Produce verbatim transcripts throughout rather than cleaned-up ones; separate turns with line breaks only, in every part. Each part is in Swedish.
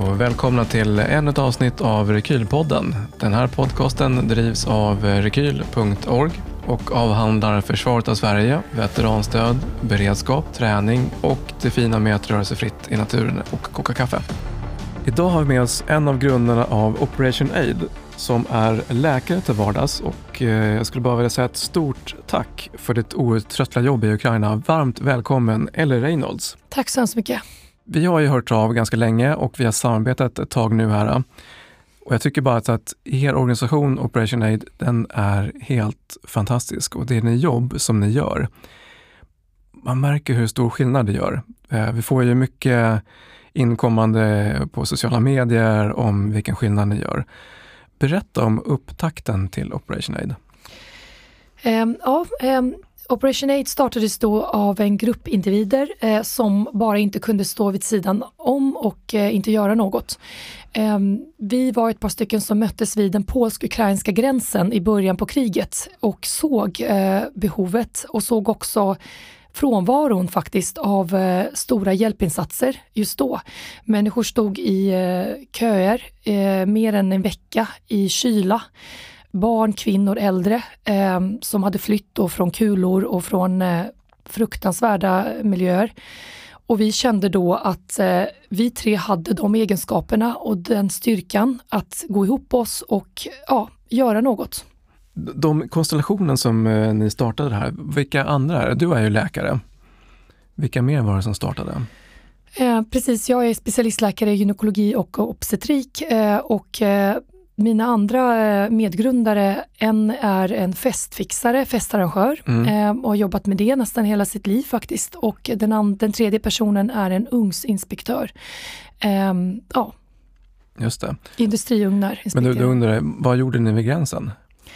och välkomna till ännu ett avsnitt av Rekylpodden. Den här podcasten drivs av rekyl punkt org och avhandlar försvaret av Sverige, veteranstöd, beredskap, träning och det fina med att röra sig fritt i naturen och koka kaffe. Idag har vi med oss en av grundarna av Operation Aid som är läkare till vardags, och jag skulle bara vilja säga ett stort tack för ditt outtröttliga jobb i Ukraina. Varmt välkommen Ellie Reynolds.
Tack så hemskt mycket.
Vi har ju hört av ganska länge och vi har samarbetat ett tag nu här. Och jag tycker bara att er organisation Operation Aid, den är helt fantastisk, och det är ni jobb som ni gör. Man märker hur stor skillnad det gör. Vi får ju mycket inkommande på sociala medier om vilken skillnad ni gör. Berätta om upptakten till Operation Aid.
Um, ja, um, Operation Aid startades då av en grupp individer eh, som bara inte kunde stå vid sidan om och eh, inte göra något. Um, vi var ett par stycken som möttes vid den polsk-ukrainska gränsen i början på kriget och såg eh, behovet och såg också frånvaron faktiskt av eh, stora hjälpinsatser just då. Människor stod i eh, köer eh, mer än en vecka i kyla. Barn, kvinnor, äldre eh, som hade flytt då från kulor och från eh, fruktansvärda miljöer. Och vi kände då att eh, vi tre hade de egenskaperna och den styrkan att gå ihop oss och ja, göra något.
De konstellationen som eh, ni startade här, vilka andra är det? Du är ju läkare. Vilka mer var det som startade?
Eh, precis, jag är specialistläkare i gynekologi och obstetrik eh, och eh, mina andra eh, medgrundare, en är en festfixare, festarrangör mm. eh, och har jobbat med det nästan hela sitt liv faktiskt, och den, and- den tredje personen är en ugnsinspektör. Eh, ja.
Just det.
Industriugnar.
Men du, du undrar, vad gjorde ni vid gränsen?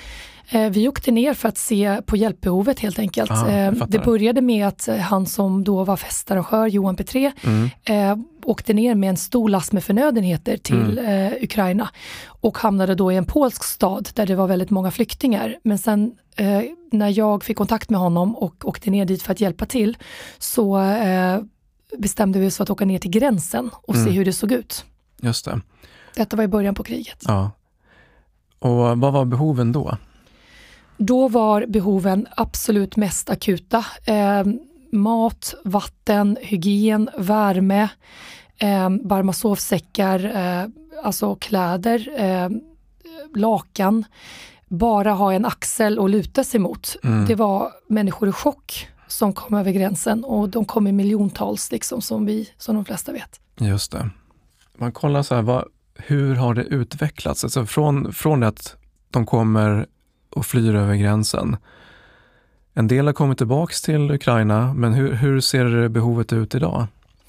Vi åkte ner för att se på hjälpbehovet helt enkelt. Ah, det började med att han som då var festarrangör, Johan Petré, mm. eh, åkte ner med en stor last med förnödenheter till mm. eh, Ukraina och hamnade då i en polsk stad där det var väldigt många flyktingar. Men sen eh, när jag fick kontakt med honom och åkte ner dit för att hjälpa till, så eh, bestämde vi oss för att åka ner till gränsen och mm. se hur det såg ut.
Just det.
Detta var i början på kriget.
Ja. Och vad var behoven då?
Då var behoven absolut mest akuta. Eh, mat, vatten, hygien, värme, eh, varma sovsäckar, eh, alltså kläder, eh, lakan. Bara ha en axel att luta sig mot. Mm. Det var människor i chock som kom över gränsen, och de kom i miljontals liksom, som vi, som de flesta vet.
Just det. Man kollar så här, vad, hur har det utvecklats? Alltså från, från att de kommer och flyr över gränsen. En del har kommit tillbaka till Ukraina, men hur, hur ser behovet ut idag?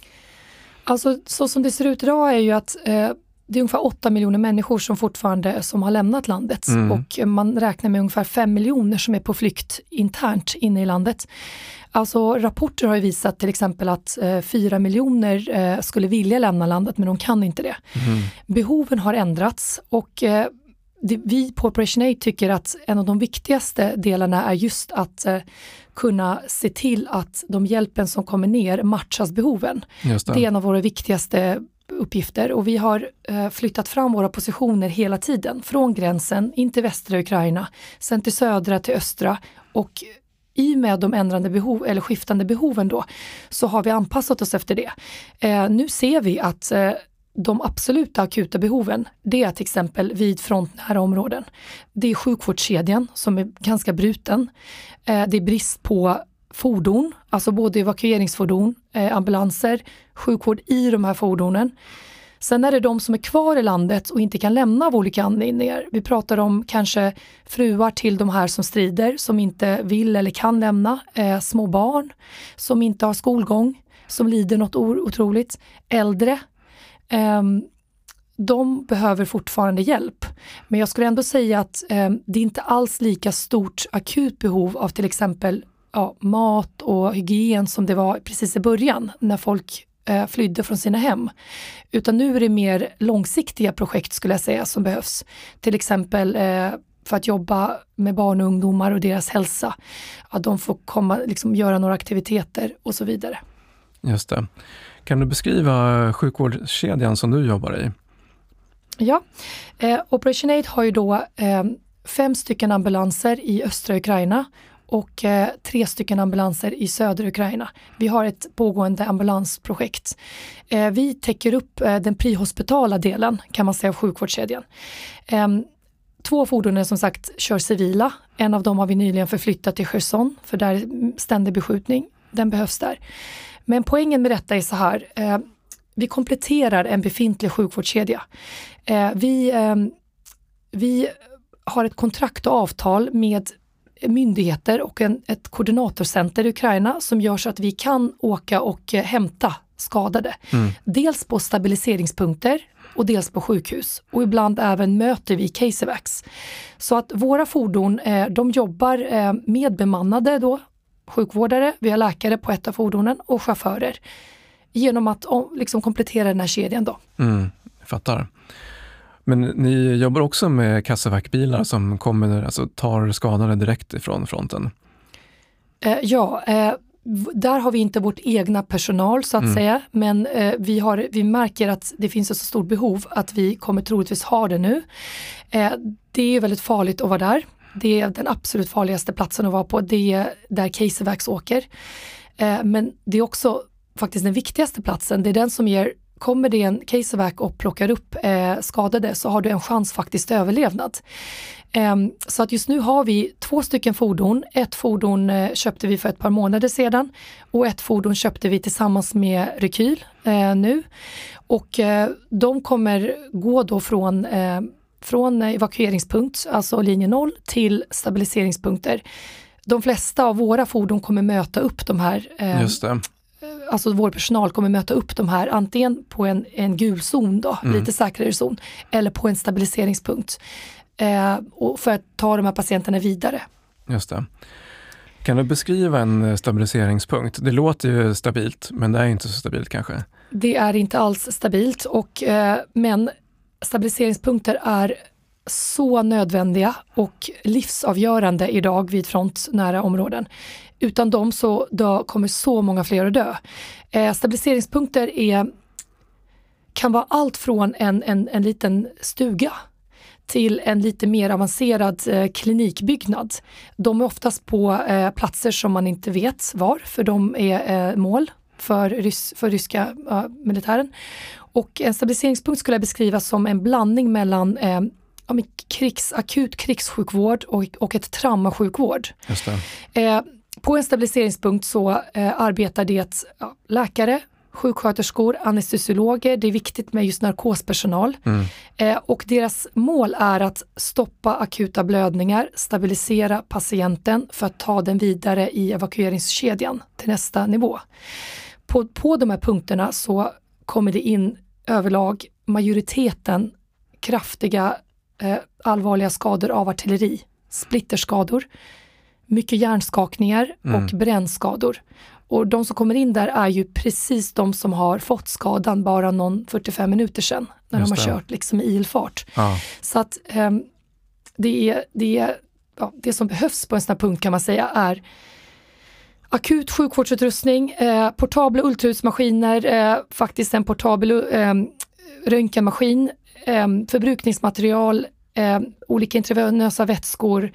Alltså så som det ser ut idag är ju att eh, det är ungefär åtta miljoner människor som fortfarande som har lämnat landet mm. och man räknar med ungefär fem miljoner som är på flykt internt inne i landet. Alltså rapporter har ju visat till exempel att eh, fyra miljoner eh, skulle vilja lämna landet, men de kan inte det. Mm. Behoven har ändrats, och eh, det, vi på Operation Aid tycker att en av de viktigaste delarna är just att eh, kunna se till att de hjälpen som kommer ner matchas behoven. Just det. Det är en av våra viktigaste uppgifter, och vi har eh, flyttat fram våra positioner hela tiden. Från gränsen in till västra Ukraina, sen till södra, till östra, och i med de ändrande behov eller skiftande behoven då, så har vi anpassat oss efter det. Eh, nu ser vi att eh, de absoluta akuta behoven, det är till exempel vid frontnära områden. Det är sjukvårdskedjan som är ganska bruten. Eh, det är brist på fordon, alltså både evakueringsfordon, eh, ambulanser, sjukvård i de här fordonen. Sen är det de som är kvar i landet och inte kan lämna av olika anledningar. Vi pratar om kanske fruar till de här som strider, som inte vill eller kan lämna. Eh, små barn som inte har skolgång, som lider något otroligt. Äldre. Eh, de behöver fortfarande hjälp. Men jag skulle ändå säga att eh, det är inte alls lika stort akut behov av till exempel ja, mat och hygien som det var precis i början när folk eh, flydde från sina hem. Utan nu är det mer långsiktiga projekt skulle jag säga som behövs. Till exempel eh, för att jobba med barn och ungdomar och deras hälsa. Att de får komma, liksom, göra några aktiviteter och så vidare.
Just det. Kan du beskriva sjukvårdskedjan som du jobbar i?
Ja, eh, Operation Aid har ju då eh, fem stycken ambulanser i östra Ukraina och eh, tre stycken ambulanser i södra Ukraina. Vi har ett pågående ambulansprojekt. Eh, vi täcker upp eh, den prehospitala delen, kan man säga, av sjukvårdskedjan. Eh, två fordon är som sagt kör civila. En av dem har vi nyligen förflyttat till Cherson, för där är ständig beskjutning. Den behövs där. Men poängen med detta är så här. Eh, vi kompletterar en befintlig sjukvårdskedja. Eh, vi, eh, vi har ett kontrakt och avtal med myndigheter och en, ett koordinatorcenter i Ukraina som gör så att vi kan åka och eh, hämta skadade. Mm. Dels på stabiliseringspunkter och dels på sjukhus. Och ibland även möter vi casevacs. Så att våra fordon, eh, de jobbar eh, med bemannade då, sjukvårdare, vi har läkare på ett av fordonen och chaufförer. Genom att om, liksom komplettera den här kedjan då.
Mm, jag fattar. Men ni jobbar också med Kassevac-bilar som kommer, alltså, tar skadade direkt ifrån fronten?
Eh, ja, eh, där har vi inte vårt egna personal så att mm. säga. Men eh, vi, har, vi märker att det finns ett så stort behov att vi kommer troligtvis ha det nu. Eh, det är väldigt farligt att vara där. Det är den absolut farligaste platsen att vara på. Det är där Casevacs åker. Eh, men det är också faktiskt den viktigaste platsen. Det är den som ger, kommer det en Casevac och plockar upp eh, skadade, så har du en chans faktiskt överlevnad. Eh, så att just nu har vi två stycken fordon. Ett fordon eh, köpte vi för ett par månader sedan och ett fordon köpte vi tillsammans med Rekyl eh, nu. Och eh, de kommer gå då från eh, från evakueringspunkt, alltså linje noll, till stabiliseringspunkter. De flesta av våra fordon kommer möta upp de här, eh, Just det. alltså vår personal kommer möta upp de här antingen på en, en gul zon då, mm. lite säkrare zon, eller på en stabiliseringspunkt eh, och för att ta de här patienterna vidare.
Just det. Kan du beskriva en stabiliseringspunkt? Det låter ju stabilt, men det är inte så stabilt kanske.
Det är inte alls stabilt, och, eh, men stabiliseringspunkter är så nödvändiga och livsavgörande idag vid frontnära områden. Utan dem så dö, kommer så många fler att dö. Eh, stabiliseringspunkter är, kan vara allt från en, en, en liten stuga till en lite mer avancerad eh, klinikbyggnad. De är oftast på eh, platser som man inte vet var, för de är eh, mål för, rys, för ryska eh, militären. Och en stabiliseringspunkt skulle jag beskriva som en blandning mellan eh, krigs, akut krigssjukvård och, och ett traumasjukvård.
Just det.
Eh, på en stabiliseringspunkt så eh, arbetar det ja, läkare, sjuksköterskor, anestesiologer. Det är viktigt med just narkospersonal. Mm. Eh, och deras mål är att stoppa akuta blödningar, stabilisera patienten för att ta den vidare i evakueringskedjan till nästa nivå. På, på de här punkterna så kommer det in överlag majoriteten kraftiga eh, allvarliga skador av artilleri, splitterskador, mycket hjärnskakningar mm. och brännskador. Och de som kommer in där är ju precis de som har fått skadan bara någon fyrtiofem minuter sedan när Just de har det. kört liksom i ilfart. Ja. Så att eh, det, är, det, är, ja, det som behövs på en sån här punkt kan man säga är akut sjukvårdsutrustning, eh, portabla ultraljudsmaskiner, eh, faktiskt en portabel eh, röntgenmaskin, eh, förbrukningsmaterial, eh, olika intravenösa vätskor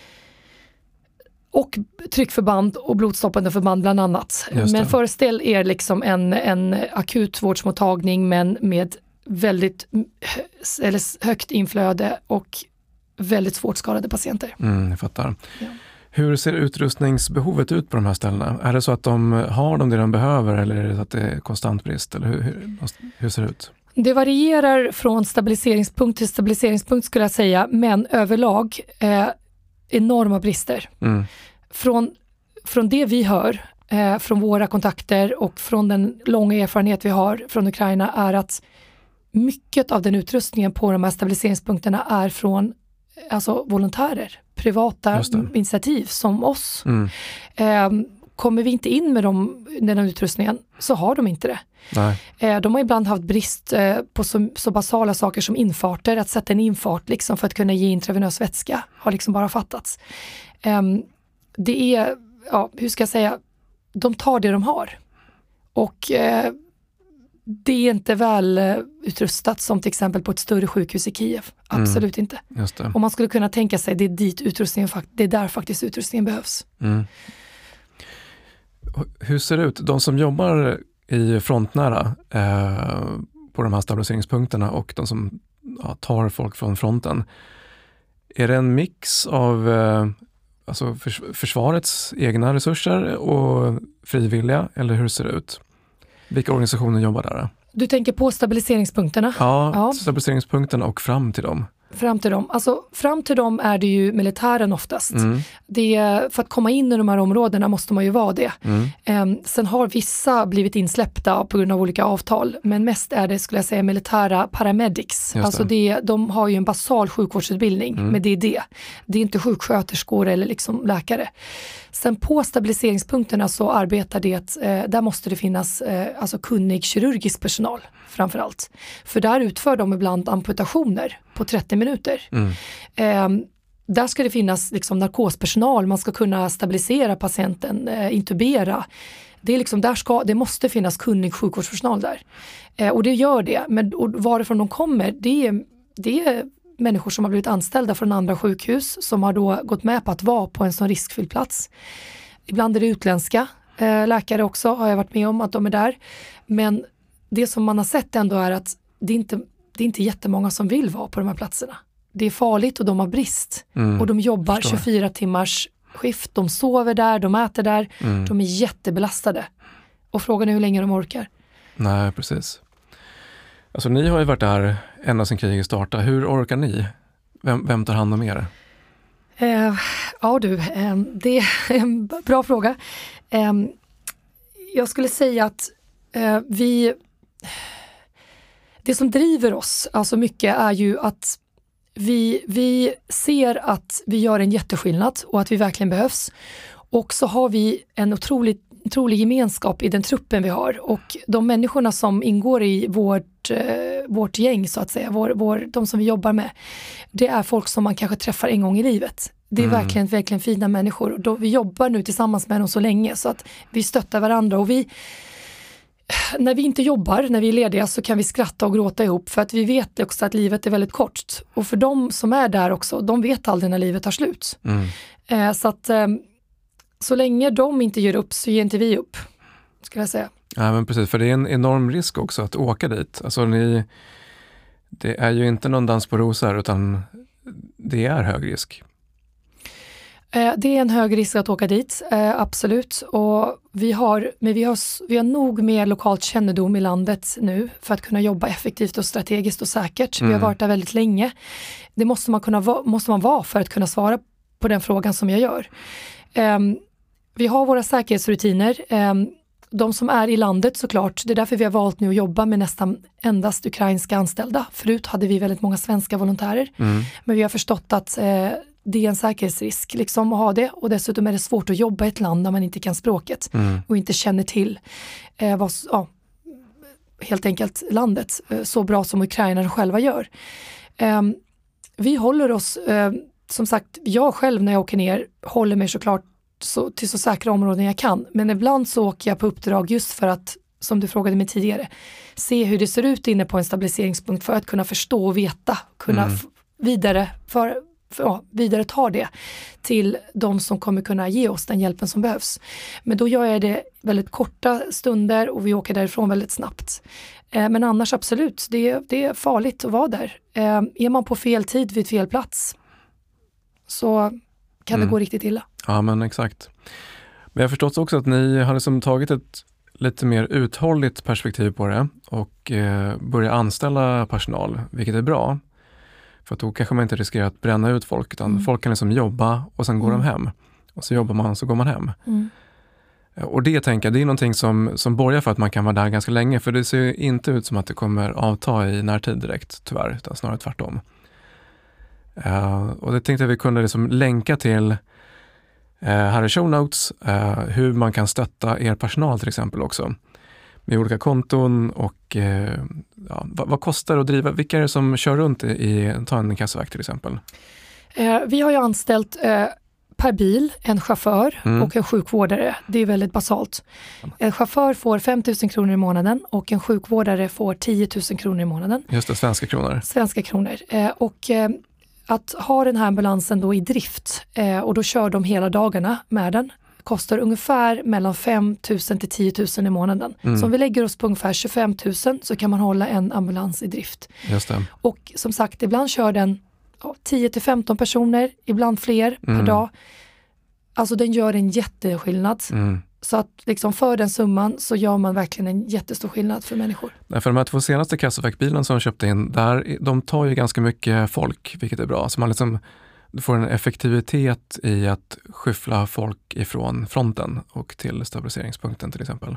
och tryckförband och blodstoppande förband bland annat. Men föreställ er liksom en, en akutvårdsmottagning men med väldigt eller högt inflöde och väldigt svårt skadade patienter.
Mm, jag fattar. Ja. Hur ser utrustningsbehovet ut på de här ställena? Är det så att de har de det de behöver eller är det så att det är konstant brist? Eller hur, hur, hur ser det ut?
Det varierar från stabiliseringspunkt till stabiliseringspunkt skulle jag säga, men överlag eh, enorma brister. Mm. Från, från det vi hör, eh, från våra kontakter och från den långa erfarenhet vi har från Ukraina är att mycket av den utrustningen på de här stabiliseringspunkterna är från alltså volontärer, privata initiativ som oss. Mm. Eh, kommer vi inte in med dem, den här utrustningen så har de inte det. Nej. Eh, de har ibland haft brist eh, på så, så basala saker som infarter, att sätta en infart liksom, för att kunna ge intravenös vätska har liksom bara fattats. Eh, det är, ja, hur ska jag säga, de tar det de har. Och eh, det är inte väl uh, utrustat som till exempel på ett större sjukhus i Kiev. Absolut mm. inte.
Just det.
Och man skulle kunna tänka sig det är dit utrustningen, det är där faktiskt utrustningen behövs.
Mm. Hur ser det ut? De som jobbar i frontnära eh, på de här stabiliseringspunkterna och de som ja, tar folk från fronten. Är det en mix av eh, alltså förs- försvarets egna resurser och frivilliga, eller hur ser det ut? Vilka organisationer jobbar där?
Du tänker på stabiliseringspunkterna?
Ja,
ja.
stabiliseringspunkterna och fram till dem.
Fram till dem. Alltså, fram till dem är det ju militären oftast. Mm. Det, för att komma in i de här områdena måste man ju vara det. Mm. Um, sen har vissa blivit insläppta på grund av olika avtal. Men mest är det, skulle jag säga, militära paramedics. Det. Alltså det, de har ju en basal sjukvårdsutbildning, mm. men det är det. Det är inte sjuksköterskor eller liksom läkare. Sen på stabiliseringspunkterna så arbetar det, eh, där måste det finnas eh, alltså kunnig kirurgisk personal framförallt. För där utför de ibland amputationer på trettio minuter. Mm. Eh, där ska det finnas liksom narkospersonal, man ska kunna stabilisera patienten, eh, intubera. Det, är liksom, där ska, det måste finnas kunnig sjukvårdspersonal där. Eh, och det gör det, men och varifrån de kommer, det är, det är människor som har blivit anställda från andra sjukhus som har då gått med på att vara på en sån riskfylld plats. Ibland är det utländska eh, läkare också, har jag varit med om att de är där. Men det som man har sett ändå är att det är inte, det är inte jättemånga som vill vara på de här platserna. Det är farligt och de har brist. Mm, och de jobbar förstår. tjugofyra timmars skift, de sover där, de äter där. Mm. De är jättebelastade. Och frågan är hur länge de orkar.
Nej, precis. Alltså ni har ju varit där ända sedan kriget startade. Hur orkar ni? Vem, vem tar hand om er?
Eh, ja du, eh, det är en bra fråga. Eh, jag skulle säga att eh, vi... Det som driver oss alltså mycket är ju att vi, vi ser att vi gör en jätteskillnad och att vi verkligen behövs. Och så har vi en otroligt otrolig gemenskap i den truppen vi har, och de människorna som ingår i vårt, eh, vårt gäng så att säga, vår, vår, de som vi jobbar med, det är folk som man kanske träffar en gång i livet. Det är mm. verkligen, verkligen fina människor, och då, vi jobbar nu tillsammans med dem så länge så att vi stöttar varandra, och vi när vi inte jobbar, när vi är lediga, så kan vi skratta och gråta ihop, för att vi vet också att livet är väldigt kort, och för de som är där också, de vet aldrig när livet tar slut. Mm. Eh, så att eh, så länge de inte ger upp så ger inte vi upp, skulle jag säga.
Ja, men precis, för det är en enorm risk också att åka dit. Alltså ni, det är ju inte någon dans på rosor, utan det är hög risk.
Eh, det är en hög risk att åka dit, eh, absolut. Och vi har, men vi har, vi har nog mer lokalt kännedom i landet nu för att kunna jobba effektivt och strategiskt och säkert. Mm. Vi har varit där väldigt länge. Det måste man, kunna va- måste man vara för att kunna svara på den frågan som jag gör. Eh, vi har våra säkerhetsrutiner. Eh, de som är i landet såklart, det är därför vi har valt nu att jobba med nästan endast ukrainska anställda. Förut hade vi väldigt många svenska volontärer. Mm. Men vi har förstått att eh, det är en säkerhetsrisk liksom att ha det, och dessutom är det svårt att jobba i ett land där man inte kan språket mm. och inte känner till eh, vad, ja, helt enkelt landet eh, så bra som ukrainarna själva gör. Eh, vi håller oss, eh, som sagt, jag själv när jag åker ner håller mig såklart så, till så säkra områden jag kan, men ibland så åker jag på uppdrag just för att, som du frågade mig tidigare, se hur det ser ut inne på en stabiliseringspunkt för att kunna förstå och veta, kunna mm. f- vidare för För, ja, vidare tar det till de som kommer kunna ge oss den hjälpen som behövs. Men då gör jag det väldigt korta stunder och vi åker därifrån väldigt snabbt. Eh, men annars absolut, det, det är farligt att vara där. Eh, är man på fel tid vid fel plats så kan mm. det gå riktigt illa.
Ja, men exakt. Men jag har förstått också att ni har liksom tagit ett lite mer uthålligt perspektiv på det och eh, börjat anställa personal, vilket är bra. För att då kanske man inte riskerar att bränna ut folk, utan mm. folk kan liksom jobba och sen går mm. de hem. Och så jobbar man och så går man hem. Mm. Och det tänker jag, det är någonting som, som borgar för att man kan vara där ganska länge. För det ser ju inte ut som att det kommer avta i närtid direkt, tyvärr. Utan snarare tvärtom. Uh, och det tänkte jag vi kunde liksom länka till uh, här i show notes. Uh, hur man kan stötta er personal till exempel också. Med olika konton och eh, ja, vad, vad kostar det att driva? Vilka är det som kör runt i, i ta en kassavakt till exempel?
Eh, vi har ju anställt eh, per bil en chaufför mm. och en sjukvårdare. Det är väldigt basalt. En chaufför får fem tusen kronor i månaden och en sjukvårdare får tio tusen kronor i månaden.
Just det, svenska kronor.
Svenska kronor. Eh, och eh, att ha den här ambulansen då i drift eh, och då kör de hela dagarna med den kostar ungefär mellan fem tusen till tio tusen i månaden. Mm. Så om vi lägger oss på ungefär tjugofem tusen så kan man hålla en ambulans i drift.
Just det.
Och som sagt, ibland kör den ja, tio till femton personer, ibland fler mm. per dag. Alltså den gör en jätteskillnad. Mm. Så att liksom för den summan så gör man verkligen en jättestor skillnad för människor.
Nej, för de här två senaste Castlefake-bilen som de köpte in, där, de tar ju ganska mycket folk, vilket är bra. Så man liksom du får en effektivitet i att skyffla folk ifrån fronten och till stabiliseringspunkten till exempel.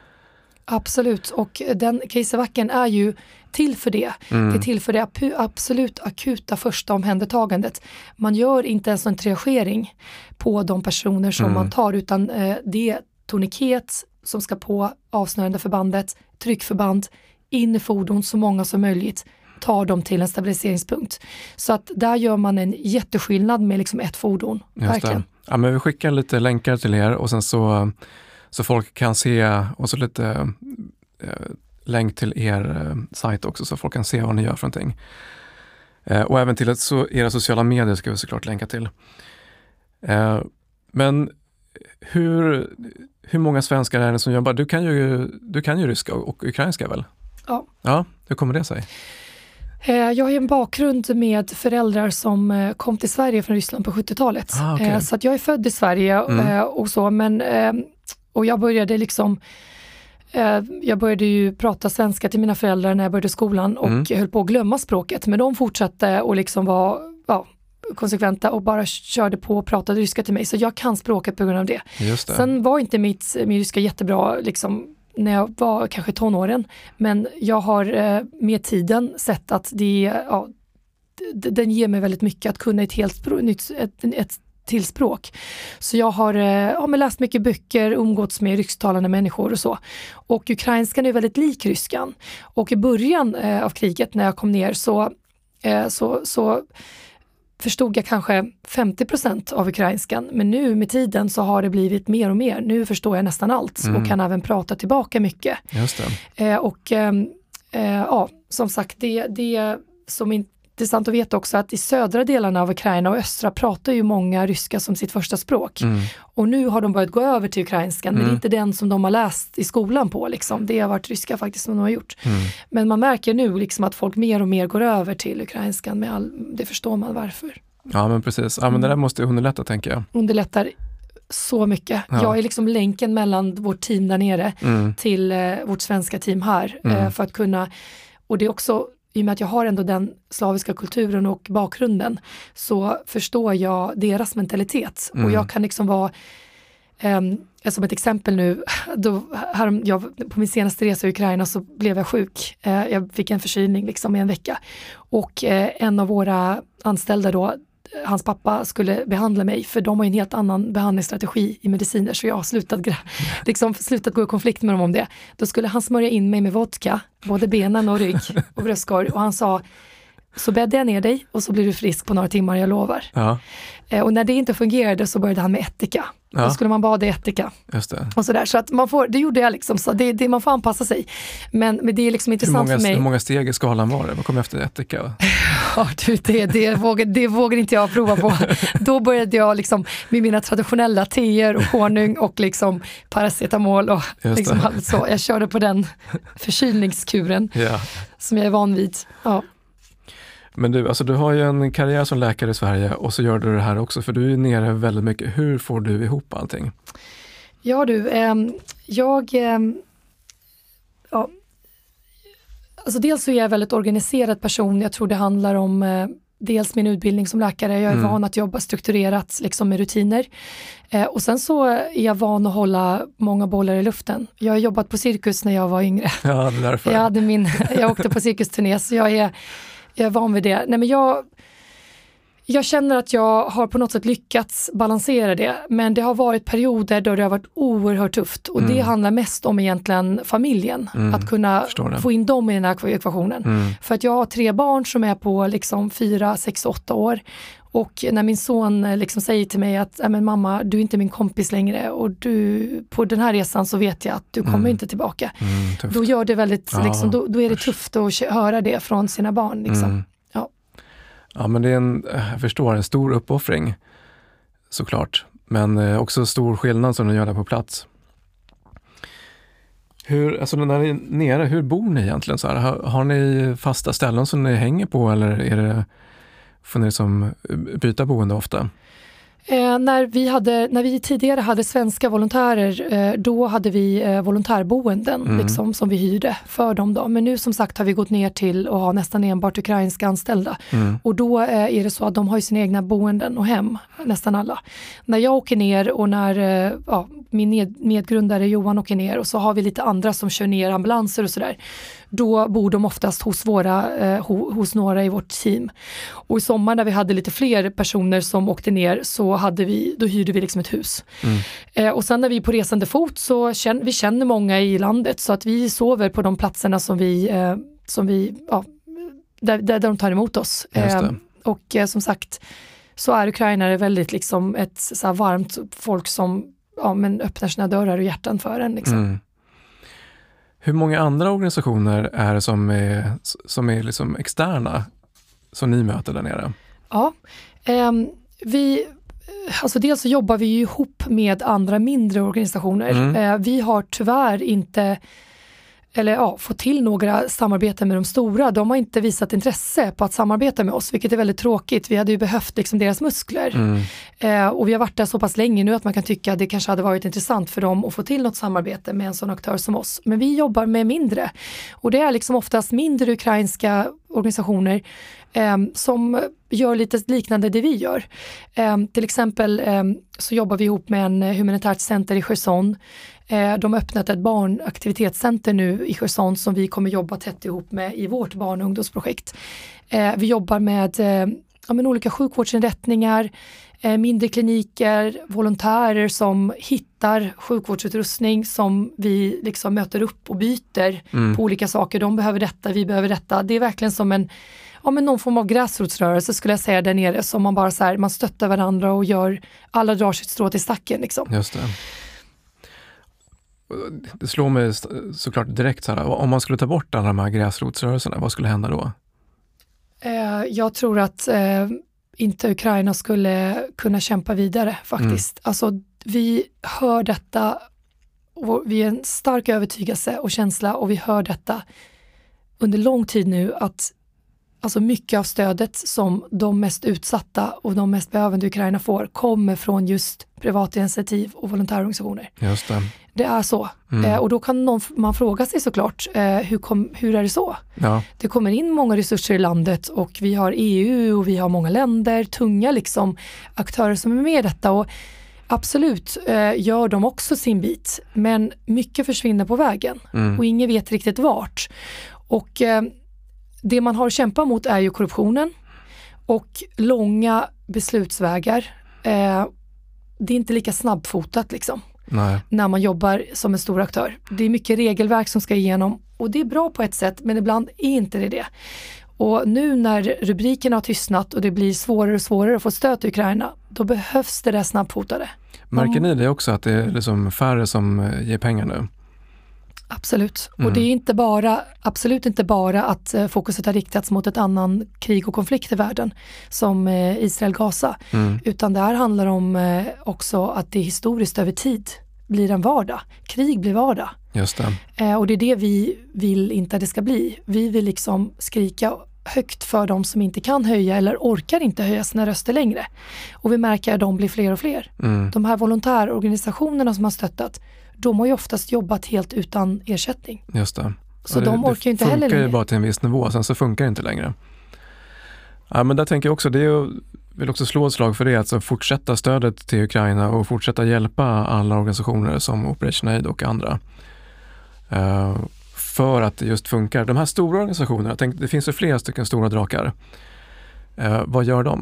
Absolut, och den Kejsarbacken är ju till för det. Mm. Det är till för det absolut akuta första omhändertagandet. Man gör inte ens en triagering på de personer som mm. man tar, utan eh, det är tourniket som ska på avsnörande förbandet, tryckförband, in i fordon så många som möjligt, tar dem till en stabiliseringspunkt. Så att där gör man en jätteskillnad med liksom ett fordon.
Just verkligen. Ja, men vi skickar lite länkar till er och sen så Så folk kan se, och så lite eh, länk till er eh, sajt också så folk kan se vad ni gör för någonting. Eh, och även till att så, era sociala medier ska vi såklart länka till. Eh, men hur, hur många svenskar är det som jobbar? Du kan ju, du kan ju ryska och, och ukrainska väl?
Ja.
Ja, hur kommer det sig?
Jag har en bakgrund med föräldrar som kom till Sverige från Ryssland på sjuttiotalet. Ah, okay. Så att jag är född i Sverige mm. och så, men och jag började liksom jag började ju prata svenska till mina föräldrar när jag började skolan och mm. höll på att glömma språket, men de fortsatte och liksom var ja, konsekventa och bara körde på och pratade ryska till mig, så jag kan språket på grund av det.
Just det. Sen
var inte mitt, min ryska jättebra liksom när jag var kanske tonåren, men jag har eh, med tiden sett att det, ja, d- den ger mig väldigt mycket att kunna ett helt språk, nytt, ett, ett till språk. Så jag har eh, ja, men läst mycket böcker, umgåtts med rysktalande människor och så. Och ukrainskan är väldigt lik ryskan. Och i början eh, av kriget när jag kom ner så, eh, så, så förstod jag kanske femtio procent av ukrainskan, men nu med tiden så har det blivit mer och mer. Nu förstår jag nästan allt mm. och kan även prata tillbaka mycket.
Just det.
Eh, och eh, eh, ja, som sagt, det, det som är intressant att veta också att i södra delarna av Ukraina och östra pratar ju många ryska som sitt första språk. Mm. Och nu har de börjat gå över till ukrainskan, mm. men det är inte den som de har läst i skolan på. Liksom. Det har varit ryska faktiskt som de har gjort. Mm. Men man märker nu liksom att folk mer och mer går över till ukrainskan. Med all, det förstår man varför.
Ja, men precis. Ja, men mm. det där måste underlätta, tänker jag.
Underlättar så mycket. Ja. Jag är liksom länken mellan vårt team där nere mm. till eh, vårt svenska team här. Mm. Eh, för att kunna, och det är också i och med att jag har ändå den slaviska kulturen och bakgrunden, så förstår jag deras mentalitet. Mm. Och jag kan liksom vara, eh, som ett exempel nu, då, här, jag, på min senaste resa i Ukraina så blev jag sjuk. Eh, jag fick en förkylning liksom i en vecka. Och eh, en av våra anställda då, hans pappa skulle behandla mig, för de har en helt annan behandlingsstrategi i mediciner, så jag har slutat, liksom, slutat gå i konflikt med dem om det. Då skulle han smörja in mig med vodka, både benen och rygg och bröstkorg, och han sa, så bäddar jag ner dig och så blir du frisk på några timmar, jag lovar. Ja. Eh, och när det inte fungerade så började han med ättika. Ja. Då skulle man bada i ättika.
Just det.
Och sådär. Så att man får, det gjorde jag liksom, så det, det, man får anpassa sig. Men, men det är liksom intressant
många,
för mig.
Hur många steg i skalan var det? Vad kom efter ättika?
Ja, du, det, det, vågar, det vågar inte jag prova på. Då började jag liksom med mina traditionella teer och honung och liksom paracetamol och liksom allt så. Jag körde på den förkylningskuren ja. som jag är van vid. Ja.
Men du, alltså du har ju en karriär som läkare i Sverige och så gör du det här också, för du är nere väldigt mycket. Hur får du ihop allting?
Ja du, eh, jag... Eh, ja, alltså dels så är jag en väldigt organiserad person. Jag tror det handlar om eh, dels min utbildning som läkare. Jag är mm. van att jobba strukturerat liksom med rutiner. Eh, och sen så är jag van att hålla många bollar i luften. Jag har jobbat på cirkus när jag var yngre.
Ja, det är därför.
Jag, hade min, jag åkte på cirkusturné, så jag är... Jag är van vid det. Nej, men jag, jag känner att jag har på något sätt lyckats balansera det. Men det har varit perioder då det har varit oerhört tufft. Och mm. det handlar mest om egentligen familjen. Mm. Att kunna få in dem i den här ekvationen. Mm. För att jag har tre barn som är på liksom fyra, sex, åtta år. Och när min son liksom säger till mig att men mamma, du är inte min kompis längre och du, på den här resan så vet jag att du kommer mm. inte tillbaka. Mm, då gör det väldigt, ja, liksom, då, då är det tufft att höra det från sina barn. Liksom. Mm. Ja.
Ja, men det är en, jag förstår, en stor uppoffring såklart. Men också stor skillnad som du gör där på plats. Hur, alltså när ni är nere, hur bor ni egentligen? Så här? Har, har ni fasta ställen som ni hänger på eller är det, får ni som byta boende ofta?
Eh, när, vi hade, när vi tidigare hade svenska volontärer, eh, då hade vi eh, volontärboenden mm. liksom, som vi hyrde för dem. Då. Men nu som sagt har vi gått ner till att ha nästan enbart ukrainska anställda. Mm. Och då eh, är det så att de har ju sina egna boenden och hem, nästan alla. När jag åker ner och när eh, ja, min ned, medgrundare Johan åker ner och så har vi lite andra som kör ner ambulanser och sådär. Då bor de oftast hos, våra, eh, hos några i vårt team. Och i sommar när vi hade lite fler personer som åkte ner så hade vi, då hyrde vi liksom ett hus. Mm. Eh, och sen när vi är på resande fot så känner vi känner många i landet så att vi sover på de platserna som vi, eh, som vi ja, där, där de tar emot oss. Eh, och eh, som sagt så är ukrainare väldigt liksom ett så här varmt folk som ja, men öppnar sina dörrar och hjärtan för en. Liksom. Mm.
Hur många andra organisationer är det som är, som är liksom externa som ni möter där nere?
Ja, eh, vi, alltså dels så jobbar vi ju ihop med andra mindre organisationer. Mm. Eh, vi har tyvärr inte eller ja, få till några samarbeten med de stora. De har inte visat intresse på att samarbeta med oss, vilket är väldigt tråkigt. Vi hade ju behövt liksom deras muskler. Mm. Eh, och vi har varit där så pass länge nu att man kan tycka att det kanske hade varit intressant för dem att få till något samarbete med en sån aktör som oss. Men vi jobbar med mindre. Och det är liksom oftast mindre ukrainska organisationer eh, som gör lite liknande det vi gör. Eh, till exempel eh, så jobbar vi ihop med en humanitärt center i Cherson. De har öppnat ett barnaktivitetscenter nu i Cherson som vi kommer jobba tätt ihop med i vårt barn- och ungdomsprojekt. Vi jobbar med, ja, med olika sjukvårdsinrättningar, mindre kliniker, volontärer som hittar sjukvårdsutrustning som vi liksom möter upp och byter mm. på olika saker. De behöver detta, vi behöver detta. Det är verkligen som en ja, men någon form av gräsrotsrörelse skulle jag säga där nere som man bara så här, man stöttar varandra och gör, alla drar sitt strå till stacken liksom.
Just det. Det slår mig såklart direkt så här, om man skulle ta bort alla de här gräsrotsrörelserna, vad skulle hända då?
Eh, jag tror att eh, inte Ukraina skulle kunna kämpa vidare faktiskt. Mm. Alltså vi hör detta och vi är en stark övertygelse och känsla och vi hör detta under lång tid nu att alltså mycket av stödet som de mest utsatta och de mest behövande Ukraina får kommer från just privata initiativ och volontärorganisationer.
Just det.
Det är så. Mm. Eh, och då kan någon, man fråga sig såklart, eh, hur, kom, hur är det så? Ja. Det kommer in många resurser i landet och vi har E U och vi har många länder, tunga liksom, aktörer som är med i detta. Och absolut eh, gör de också sin bit. Men mycket försvinner på vägen. Mm. Och ingen vet riktigt vart. Och eh, det man har att kämpa mot är ju korruptionen och långa beslutsvägar. Eh, det är inte lika snabbfotat liksom. Nej. När man jobbar som en stor aktör. Det är mycket regelverk som ska igenom och det är bra på ett sätt men ibland är inte det det. Och nu när rubrikerna har tystnat och det blir svårare och svårare att få stöd till Ukraina, då behövs det där snabbfotade.
Märker ni det också att det är liksom färre som ger pengar nu?
Absolut. Mm. Och det är inte bara, absolut inte bara att eh, fokuset har riktats mot ett annan krig och konflikt i världen som eh, Israel-Gaza. Mm. Utan det här handlar om eh, också att det historiskt över tid blir en vardag. Krig blir vardag.
Just det.
Eh, och det är det vi vill inte att det ska bli. Vi vill liksom skrika högt för de som inte kan höja eller orkar inte höja sina röster längre. Och vi märker att de blir fler och fler. Mm. De här volontärorganisationerna som har stöttat, de har ju oftast jobbat helt utan ersättning.
Just det.
Så
det,
de orkar ju inte heller längre.
Det funkar ju bara till en viss nivå, sen så funkar det inte längre. Ja, men där tänker jag också, det är ju, vill också slå ett slag för det, alltså fortsätta stödet till Ukraina och fortsätta hjälpa alla organisationer som Operation Aid och andra. Uh, för att det just funkar. De här stora organisationerna, tänk, det finns ju flera stycken stora drakar. Uh, vad gör de?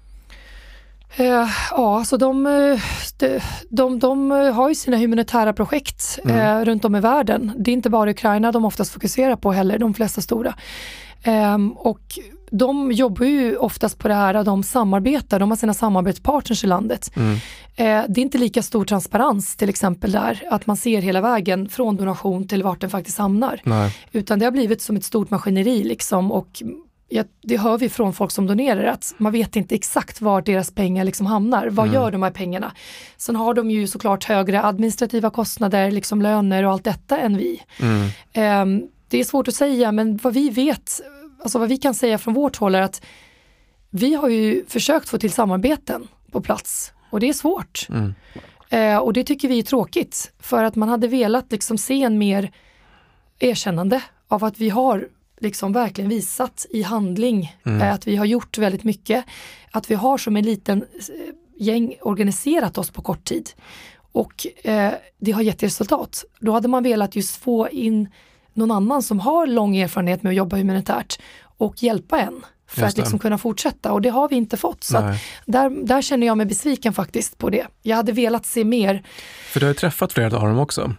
Uh, ja, alltså de, de, de, de har ju sina humanitära projekt mm. uh, runt om i världen. Det är inte bara Ukraina de oftast fokuserar på heller, de flesta stora. Um, och de jobbar ju oftast på det här, de samarbetar, de har sina samarbetspartners i landet. Mm. Eh, det är inte lika stor transparens till exempel där, att man ser hela vägen från donation till vart den faktiskt hamnar.
Nej.
Utan det har blivit som ett stort maskineri liksom, och ja, det hör vi från folk som donerar, att man vet inte exakt var deras pengar liksom hamnar. Vad mm. gör de här pengarna? Sen har de ju såklart högre administrativa kostnader, liksom löner och allt detta än vi.
Mm.
Eh, det är svårt att säga, men vad vi vet, alltså vad vi kan säga från vårt håll är att vi har ju försökt få till samarbeten på plats och det är svårt.
Mm.
Eh, och det tycker vi är tråkigt, för att man hade velat liksom se en mer erkännande av att vi har liksom verkligen visat i handling mm. eh, att vi har gjort väldigt mycket, att vi har som en liten gäng organiserat oss på kort tid och eh, det har gett resultat. Då hade man velat just få in någon annan som har lång erfarenhet med att jobba humanitärt och hjälpa en för att liksom kunna fortsätta, och det har vi inte fått. Så att där, där känner jag mig besviken faktiskt på det. Jag hade velat se mer.
För du har ju träffat flera av dem också.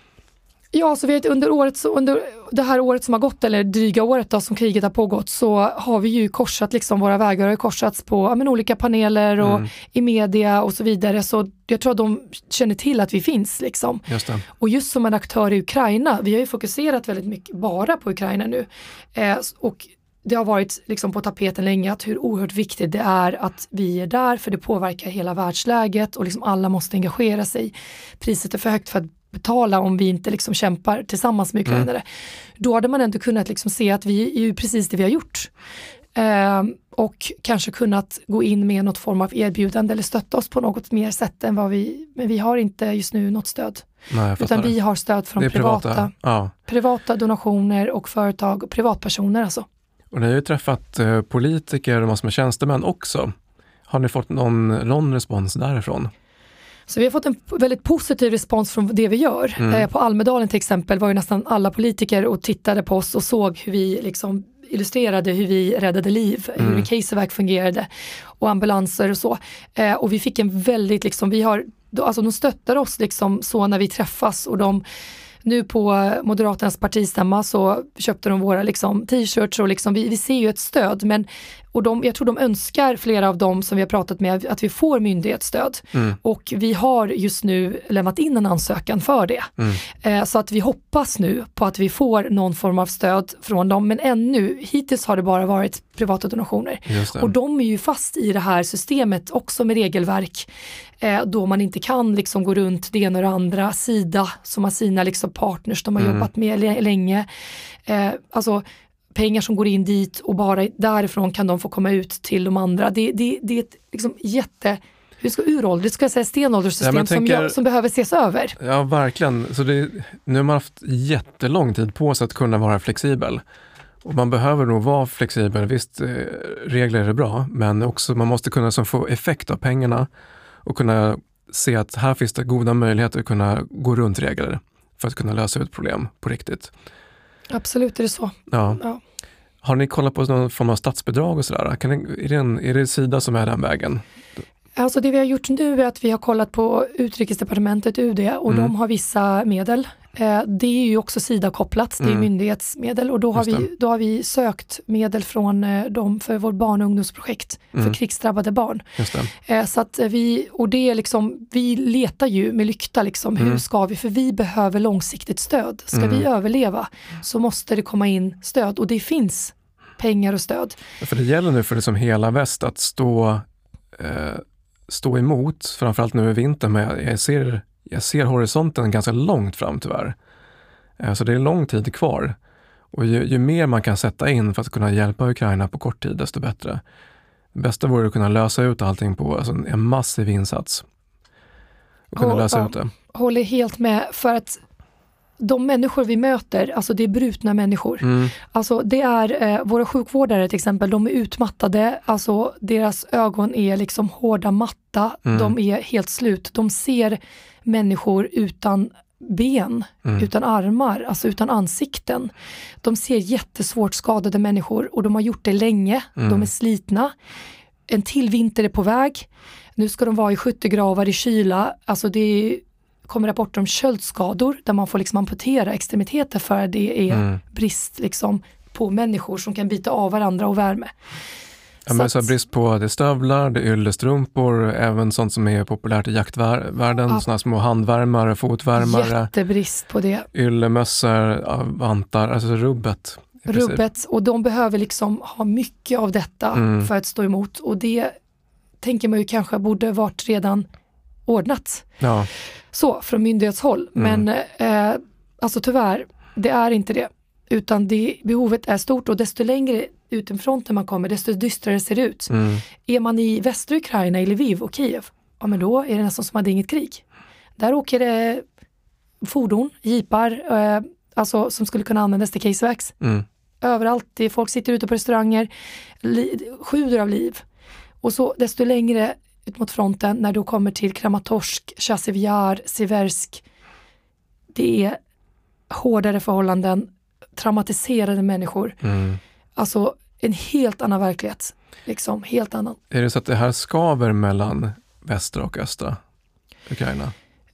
Ja, så vet, under, året, så under det här året som har gått, eller dryga året då, som kriget har pågått, så har vi ju korsat liksom, våra vägar har korsats på ja, men, olika paneler och mm. i media och så vidare. Så jag tror att de känner till att vi finns. Liksom.
Just det.
Och just som en aktör i Ukraina, vi har ju fokuserat väldigt mycket bara på Ukraina nu. Eh, och det har varit liksom på tapeten länge att hur oerhört viktigt det är att vi är där, för det påverkar hela världsläget och liksom alla måste engagera sig. Priset är för högt för att betala om vi inte liksom kämpar tillsammans med ukrainare. Mm. Då hade man ändå kunnat liksom se att vi är ju precis det vi har gjort. Eh, och kanske kunnat gå in med något form av erbjudande eller stötta oss på något mer sätt än vad vi, men vi har inte just nu något stöd.
Nej,
utan vi har stöd från privata, privata,
ja.
privata donationer och företag och privatpersoner alltså.
Och ni har ju träffat eh, politiker och massor med tjänstemän också. Har ni fått någon, någon respons därifrån?
Så vi har fått en väldigt positiv respons från det vi gör. Mm. Eh, på Almedalen till exempel var ju nästan alla politiker och tittade på oss och såg hur vi liksom illustrerade hur vi räddade liv, mm. hur Caseverk fungerade och ambulanser och så. Eh, och vi fick en väldigt, liksom, vi har, alltså de stöttar oss liksom så när vi träffas, och de nu på Moderaternas partistämma så köpte de våra liksom, t-shirts och liksom, vi, vi ser ju ett stöd, men och de, jag tror de önskar, flera av dem som vi har pratat med, att vi får myndighetsstöd. Mm. Och vi har just nu lämnat in en ansökan för det. Mm. Eh, så att vi hoppas nu på att vi får någon form av stöd från dem, men ännu, hittills har det bara varit privata donationer. Och de är ju fast i det här systemet också med regelverk, eh, då man inte kan liksom gå runt det ena och det andra. Sida som har sina liksom partners de har mm. jobbat med l- länge. Eh, alltså pengar som går in dit och bara därifrån kan de få komma ut till de andra. Det, det, det är ett liksom jätte, hur ska uråldrigt, ska jag säga stenålderssystem ja, tänker, som, jag, som behöver ses över.
Ja, verkligen. Så det, nu har man haft jättelång tid på sig att kunna vara flexibel. Och man behöver nog vara flexibel. Visst, regler är bra, men också man måste kunna som få effekt av pengarna och kunna se att här finns det goda möjligheter att kunna gå runt regler för att kunna lösa ut problem på riktigt.
Absolut är det så.
Ja.
Ja.
Har ni kollat på någon form av statsbidrag och sådär? Kan ni, är, det en, är det Sida som är den vägen?
Alltså det vi har gjort nu är att vi har kollat på Utrikesdepartementet, U D, och mm. de har vissa medel. Eh, det är ju också Sida-kopplat, det är mm. myndighetsmedel, och då har, vi, då har vi sökt medel från eh, dem för vårt barn- och ungdomsprojekt mm. för krigsdrabbade barn.
Just det.
Eh, så att vi, och det är liksom, vi letar ju med lykta liksom, hur mm. ska vi, för vi behöver långsiktigt stöd. Ska mm. vi överleva så måste det komma in stöd, och det finns pengar och stöd.
För det gäller nu för det som hela väst att stå eh, stå emot, framförallt nu i vintern, men jag ser, jag ser horisonten ganska långt fram tyvärr. Så det är lång tid kvar. Och ju, ju mer man kan sätta in för att kunna hjälpa Ukraina på kort tid, desto bättre. Det bästa vore att kunna lösa ut allting på alltså en massiv insats. Och kunna Håll, lösa ja, ut det.
Håller helt med, för att de människor vi möter, alltså det är brutna människor. Mm. Alltså det är eh, våra sjukvårdare till exempel, de är utmattade, alltså deras ögon är liksom hårda matta, mm. de är helt slut. De ser människor utan ben, mm. utan armar, alltså utan ansikten. De ser jättesvårt skadade människor, och de har gjort det länge. Mm. De är slitna. En till vinter är på väg. Nu ska de vara i skyttegravar i kyla. Alltså det är kommer rapporter om köldskador där man får liksom amputera extremiteter för det är mm. brist liksom på människor som kan byta av varandra och värme.
Ja, men så, så brist på det stövlar, det är yllestrumpor, även sånt som är populärt i jaktvärlden, ja, såna små handvärmare, fotvärmare.
Jättebrist på det.
Yllemössor, vantar, alltså rubbet.
Rubbet, och de behöver liksom ha mycket av detta mm. för att stå emot, och det tänker man ju kanske borde varit redan ordnat.
Ja.
Så, från myndighetshåll. Mm. Men eh, alltså tyvärr, det är inte det. Utan det, behovet är stort, och desto längre utanför fronten man kommer, desto dystrare ser det ut. Mm. Är man i västra Ukraina, i Lviv och Kiev, ja men då är det nästan som att det är inget krig. Där åker det fordon, jeepar, eh, alltså som skulle kunna användas till casewax. Mm. Överallt, det är, folk sitter ute på restauranger, li, sjuder av liv. Och så desto längre ut mot fronten, när du kommer till Kramatorsk, Chasiv Yar, Siversk, det är hårdare förhållanden, traumatiserade människor. Mm. Alltså en helt annan verklighet. Liksom, helt annan.
Är det så att det här skaver mellan västra och östra Ukraina?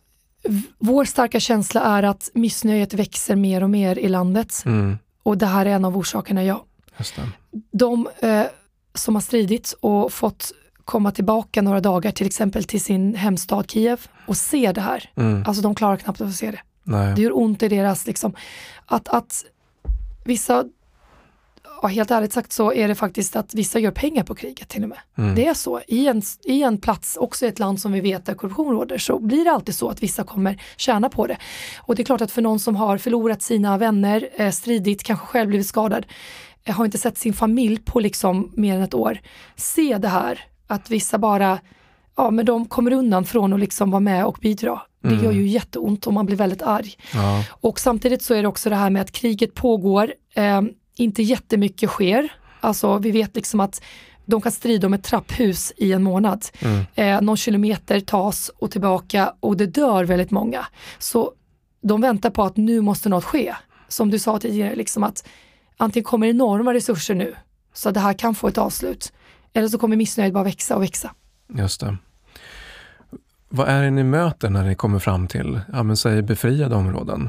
Vår starka känsla är att missnöjet växer mer och mer i landet. Mm. Och det här är en av orsakerna, ja.
Just det.
De eh, som har stridit och fått komma tillbaka några dagar, till exempel till sin hemstad Kiev, och se det här. Mm. Alltså de klarar knappt att se det.
Nej.
Det gör ont i deras, liksom, att, att vissa, ja, helt ärligt sagt så är det faktiskt att vissa gör pengar på kriget till och med. Mm. Det är så. I en, I en plats, också i ett land som vi vet där korruption råder, så blir det alltid så att vissa kommer tjäna på det. Och det är klart att för någon som har förlorat sina vänner, eh, stridit, kanske själv blivit skadad, eh, har inte sett sin familj på liksom mer än ett år, se det här, att vissa bara, ja men de kommer undan från att liksom vara med och bidra. Det mm. gör ju jätteont och man blir väldigt arg.
Ja.
Och samtidigt så är det också det här med att kriget pågår, eh, inte jättemycket sker. Alltså vi vet liksom att de kan strida om ett trapphus i en månad. Mm. Eh, någon kilometer tas och tillbaka, och det dör väldigt många. Så de väntar på att nu måste något ske. Som du sa tidigare, liksom att antingen kommer enorma resurser nu så att det här kan få ett avslut. Eller så kommer missnöjet bara växa och växa.
Just det. Vad är det ni möter när ni kommer fram till, ja men säg, befriade områden?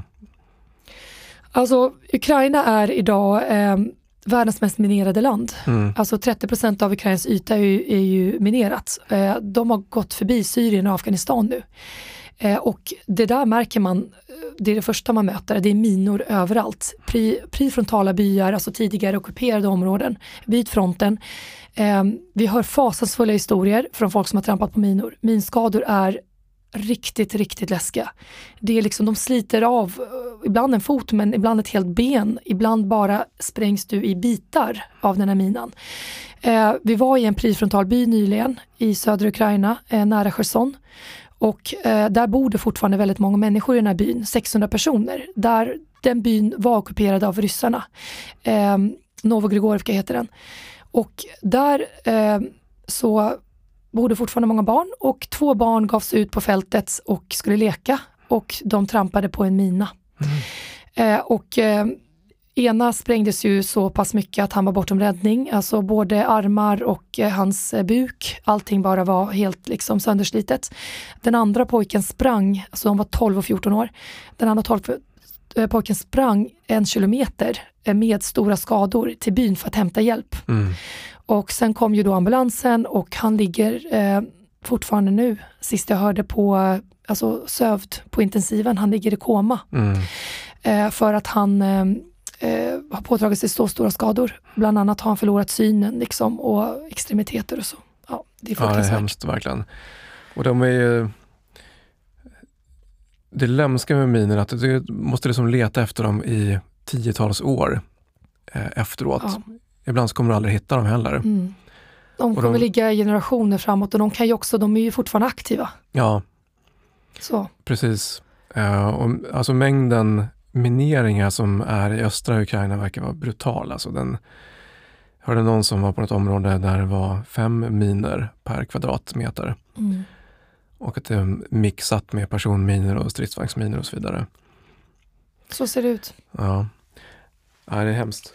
Alltså Ukraina är idag eh, världens mest minerade land.
Mm.
Alltså trettio procent av Ukrains yta är ju, är ju minerat. Eh, de har gått förbi Syrien och Afghanistan nu. Eh, och det där märker man, det är det första man möter, det är minor överallt. Pri, prefrontala byar, alltså tidigare ockuperade områden vid fronten. Eh, vi hör fasansfulla historier från folk som har trampat på minor. Minskador är riktigt, riktigt läskiga. Det är liksom, de sliter av ibland en fot, men ibland ett helt ben. Ibland bara sprängs du i bitar av den här minan. Eh, vi var i en prefrontal by nyligen i södra Ukraina, eh, nära Cherson. Och eh, där bor det fortfarande väldigt många människor i den här byn, sexhundra personer. Där den byn var ockuperad av ryssarna. Eh, Novogrigorivka heter den. Och där eh, så bodde fortfarande många barn, och två barn gavs ut på fältet och skulle leka, och de trampade på en mina. Mm. Eh, och eh, ena sprängdes ju så pass mycket att han var bortom räddning, alltså både armar och eh, hans eh, buk, allting bara var helt liksom sönderslitet. Den andra pojken sprang, alltså de var tolv och fjorton år, den andra tolv eh, pojken sprang en kilometer eh, med stora skador till byn för att hämta hjälp.
Mm.
Och sen kom ju då ambulansen, och han ligger eh, fortfarande nu, sist jag hörde, på alltså sövd på intensiven. Han ligger i koma.
Mm.
Eh, för att han eh, eh, har pådragit sig så stora skador. Bland annat har han förlorat synen liksom, och extremiteter och så. Ja, det är
ja, det är hemskt verkligen. Och de är ju... Det lämska med miner att du måste liksom leta efter dem i tiotals år eh, efteråt.
Ja.
Ibland så kommer du aldrig hitta dem heller.
Mm. De kommer de... ligga generationer framåt, och de kan ju också, de är ju fortfarande aktiva.
Ja,
så.
Precis. Uh, och, alltså mängden mineringar som är i östra Ukraina verkar vara brutal. Alltså den, jag hörde någon som var på ett område där det var fem miner per kvadratmeter.
Mm.
Och att det är mixat med personminer och stridsvagnsminer och så vidare.
Så ser det ut.
Ja, ja det är hemskt.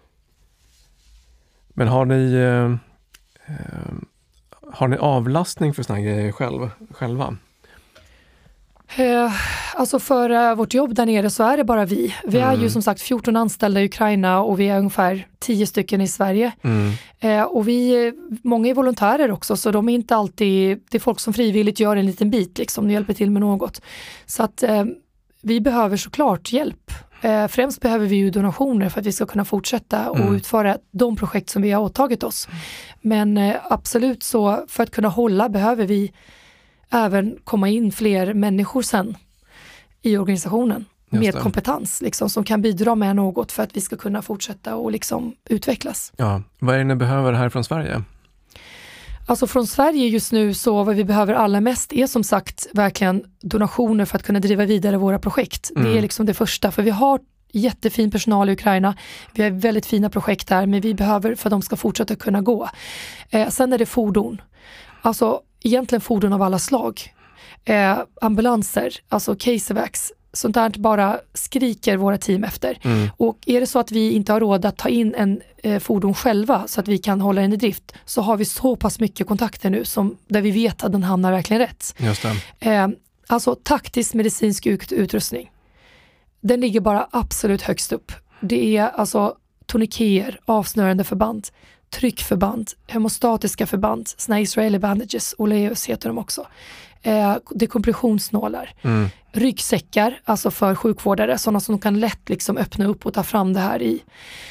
Men har ni eh, eh, har ni avlastning för såna här grejer själv, själva?
Eh, Alltså för uh, vårt jobb där nere så är det bara vi. Vi är mm. ju som sagt fjorton anställda i Ukraina och vi är ungefär tio stycken i Sverige. Mm. Uh, och vi, många är volontärer också, så de är inte alltid, det är folk som frivilligt gör en liten bit liksom, de hjälper till med något. Så att uh, vi behöver såklart hjälp. Uh, främst behöver vi ju donationer för att vi ska kunna fortsätta och mm. utföra de projekt som vi har åtagit oss. Men uh, absolut så, för att kunna hålla behöver vi även komma in fler människor sen i organisationen med kompetens liksom, som kan bidra med något för att vi ska kunna fortsätta och liksom utvecklas.
Ja, vad är det ni behöver här från Sverige?
Alltså från Sverige just nu så vad vi behöver allra mest är som sagt verkligen donationer för att kunna driva vidare våra projekt. Mm. Det är liksom det första, för vi har jättefin personal i Ukraina. Vi har väldigt fina projekt här, men vi behöver för att de ska fortsätta kunna gå. Eh, sen är det fordon. Alltså egentligen fordon av alla slag. Eh, ambulanser, alltså casevacs, sånt där bara skriker våra team efter. Mm. Och är det så att vi inte har råd att ta in en eh, fordon själva så att vi kan hålla den i drift, så har vi så pass mycket kontakter nu som, där vi vet att den hamnar verkligen rätt.
Just det.
Eh, alltså taktisk medicinsk ut- utrustning. Den ligger bara absolut högst upp. Det är alltså toniker, avsnörande förband, tryckförband, hemostatiska förband, såna Israeli bandages, Oleus heter de också. Eh, dekompressionsnålar, mm. ryggsäckar, alltså för sjukvårdare, sådana som kan lätt liksom öppna upp och ta fram det här i.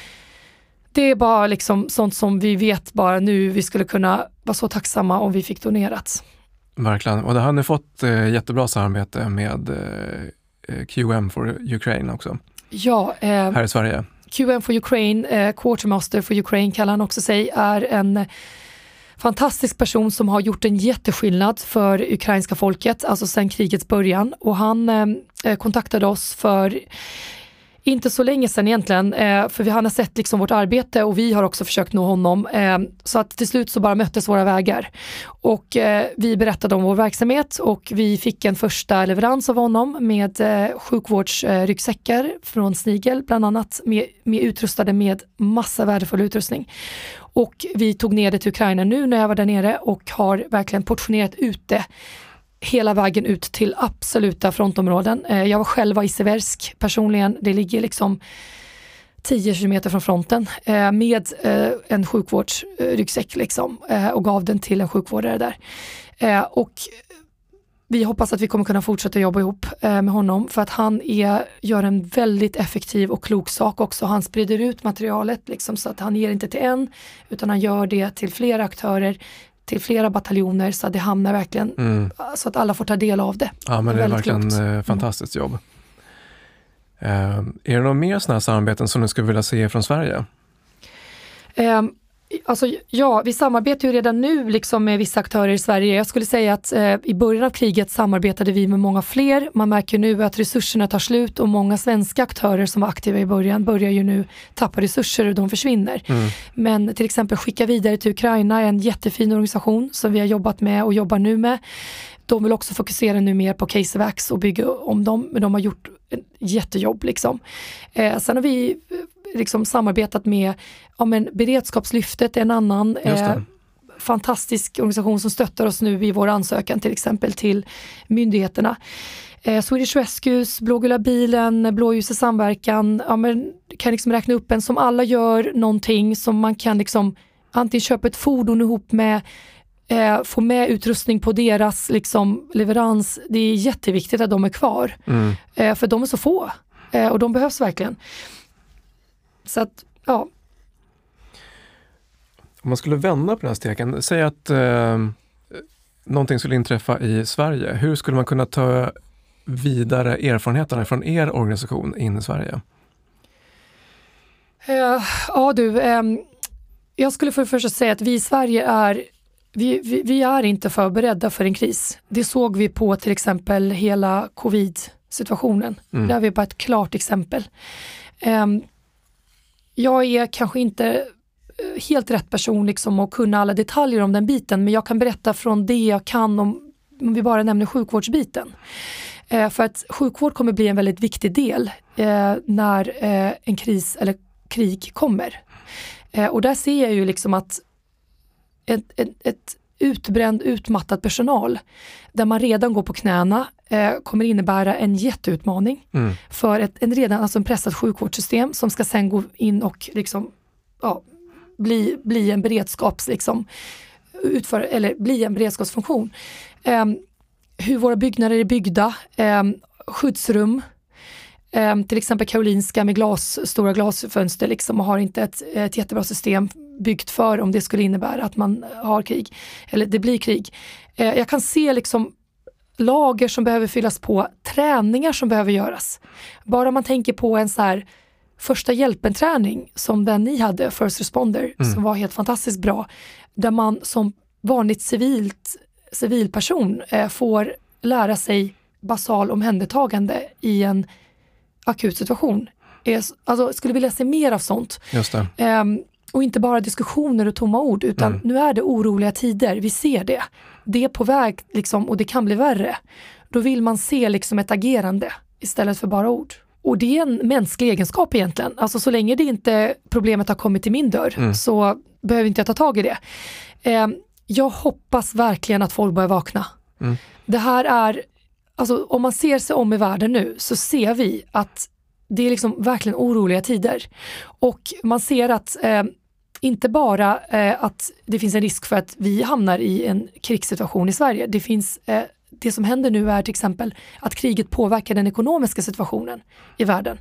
Det är bara liksom sånt som vi vet bara nu, vi skulle kunna vara så tacksamma om vi fick donerat.
Verkligen, och det har ni fått eh, jättebra samarbete med eh, Q M for Ukraine också.
Ja. Eh,
här i Sverige.
Q M for Ukraine, eh, Quartermaster for Ukraine kallar han också sig, är en fantastisk person som har gjort en jätteskillnad för ukrainska folket, alltså sedan krigets början. Och han eh, kontaktade oss för inte så länge sedan egentligen, eh, för vi har sett liksom vårt arbete och vi har också försökt nå honom. Eh, så att till slut så bara möttes våra vägar. Och eh, vi berättade om vår verksamhet och vi fick en första leverans av honom med eh, sjukvårdsryggsäckar eh, från Snigel bland annat, med, med utrustade med massa värdefull utrustning. Och vi tog ner det till Ukraina nu när jag var där nere och har verkligen portionerat ut det hela vägen ut till absoluta frontområden. Jag var själva i Seversk personligen. Det ligger liksom tio kilometer från fronten med en sjukvårdsryggsäck liksom, och gav den till en sjukvårdare där. Och vi hoppas att vi kommer kunna fortsätta jobba ihop med honom för att han är, gör en väldigt effektiv och klok sak också. Han sprider ut materialet liksom, så att han ger inte till en utan han gör det till flera aktörer, till flera bataljoner så att det hamnar verkligen mm. så att alla får ta del av det.
Ja, men det är, det är verkligen klokt. Fantastiskt jobb. Uh, är det några mer sådana här samarbeten som du skulle vilja se från Sverige?
Um, Alltså, ja, vi samarbetar ju redan nu liksom med vissa aktörer i Sverige. Jag skulle säga att eh, i början av kriget samarbetade vi med många fler. Man märker nu att resurserna tar slut och många svenska aktörer som var aktiva i början börjar ju nu tappa resurser och de försvinner. Mm. Men till exempel Skicka vidare till Ukraina är en jättefin organisation som vi har jobbat med och jobbar nu med. De vill också fokusera nu mer på casevacs och bygga om dem, men de har gjort ett jättejobb liksom. Eh, sen har vi liksom samarbetat med ja, men Beredskapslyftet är en annan eh, fantastisk organisation som stöttar oss nu i vår ansökan till exempel till myndigheterna. Eh, Swedish Rescues, Blågula bilen, Blåljusets samverkan, ja, men kan liksom räkna upp en som alla gör någonting som man kan liksom antingen köpa ett fordon ihop med, eh, få med utrustning på deras liksom leverans. Det är jätteviktigt att de är kvar mm. eh, för de är så få eh, och de behövs verkligen. Så att, ja.
Om man skulle vända på den här steken, säg att eh, någonting skulle inträffa i Sverige. Hur skulle man kunna ta vidare erfarenheterna från er organisation in i Sverige?
Uh, ja du, um, jag skulle för det första säga att vi i Sverige är, vi, vi, vi är inte förberedda för en kris. Det såg vi på till exempel hela covid-situationen. Mm. Där har vi bara ett klart exempel. Um, Jag är kanske inte helt rätt person liksom att kunna alla detaljer om den biten, men jag kan berätta från det jag kan om, om vi bara nämner sjukvårdsbiten. Eh, för att sjukvård kommer bli en väldigt viktig del eh, när eh, en kris eller krig kommer. Eh, och där ser jag ju liksom att ett, ett, ett utbränd, utmattad personal där man redan går på knäna eh, kommer innebära en jätteutmaning mm. för ett en redan alltså en pressat sjukvårdssystem som ska sen gå in och liksom, ja, bli, bli en beredskaps liksom, utför, eller bli en beredskapsfunktion. Eh, hur våra byggnader är byggda, eh, skyddsrum, eh, till exempel Karolinska med glas, stora glasfönster liksom, och har inte ett, ett jättebra system byggt för om det skulle innebära att man har krig eller det blir krig. Eh, jag kan se liksom lager som behöver fyllas på, träningar som behöver göras. Bara man tänker på en så här första hjälpen-träning som den ni hade, First Responder, mm. som var helt fantastiskt bra, där man som vanligt civilt, civilperson eh, får lära sig basal omhändertagande i en akut situation. Eh, alltså, skulle vilja se mer av sånt.
Just det.
Eh, och inte bara diskussioner och tomma ord, utan
mm.
nu är det oroliga tider, vi ser det. Det är på väg liksom, och det kan bli värre. Då vill man se liksom ett agerande istället för bara ord. Och det är en mänsklig egenskap egentligen. Alltså så länge det inte problemet har kommit till min dörr mm. så behöver inte jag ta tag i det. Eh, jag hoppas verkligen att folk börjar vakna. Mm. Det här är, alltså om man ser sig om i världen nu så ser vi att det är liksom verkligen oroliga tider. Och man ser att eh, inte bara eh, att det finns en risk för att vi hamnar i en krigssituation i Sverige. Det finns eh, det som händer nu är till exempel att kriget påverkar den ekonomiska situationen i världen.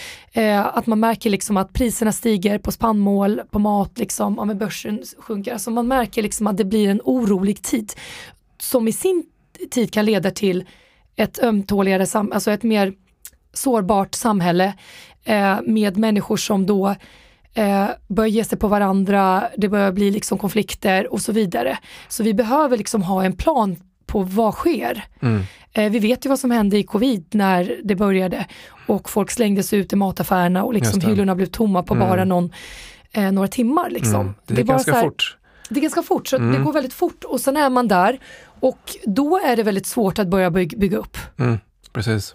Eh, att man märker liksom att priserna stiger på spannmål, på mat, liksom, om börsen sjunker. Alltså man märker liksom att det blir en orolig tid som i sin tid kan leda till ett ömtåligare, sam- alltså ett mer sårbart samhälle eh, med människor som då eh, börjar ge sig på varandra, det börjar bli liksom konflikter och så vidare. Så vi behöver liksom ha en plan på vad sker. Mm. Eh, vi vet ju vad som hände i covid när det började och folk slängdes ut i mataffärerna och liksom hyllorna blev tomma på mm. bara någon, eh, några timmar. Liksom.
Mm. Det är, det är ganska här, fort.
Det är ganska fort, så
mm.
det går väldigt fort och sen är man där och då är det väldigt svårt att börja bygga, bygga upp.
Mm. Precis.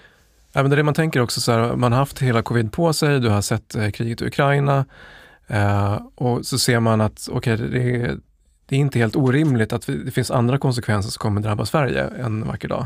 Ja, men det är det man tänker också, så här, man har haft hela covid på sig, du har sett eh, kriget i Ukraina eh, och så ser man att okej, okay, det, är, det är inte helt orimligt att vi, det finns andra konsekvenser som kommer drabba Sverige en vacker dag.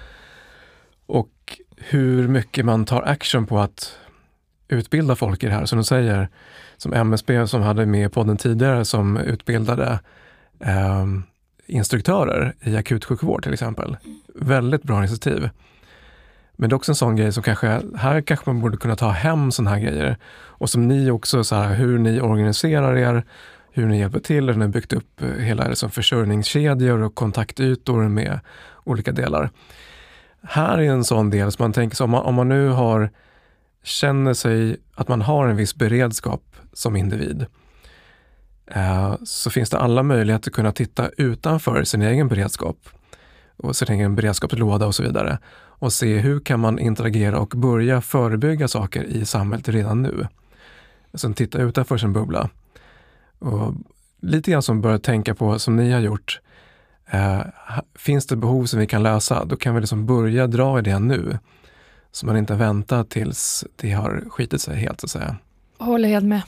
Och hur mycket man tar action på att utbilda folk i det här, som du säger, som M S B som hade med podden tidigare som utbildade eh, instruktörer i akutsjukvård till exempel. Väldigt bra initiativ. Men det är också en sån grej som kanske, här kanske man borde kunna ta hem såna här grejer. Och som ni också, så här, hur ni organiserar er, hur ni hjälper till, hur ni har byggt upp hela det som försörjningskedjor och kontaktytor med olika delar. Här är en sån del som man tänker så, om man, om man nu har, känner sig att man har en viss beredskap som individ, eh, så finns det alla möjligheter att kunna titta utanför sin egen beredskap och sin egen beredskapslåda och så vidare. Och se hur kan man interagera och börja förebygga saker i samhället redan nu. Sen titta utanför sin bubbla. Och lite grann som börja tänka på, som ni har gjort, eh, finns det behov som vi kan lösa, då kan vi liksom börja dra i det nu. Så man inte väntar tills det har skitit sig helt, så att säga.
Håller helt med.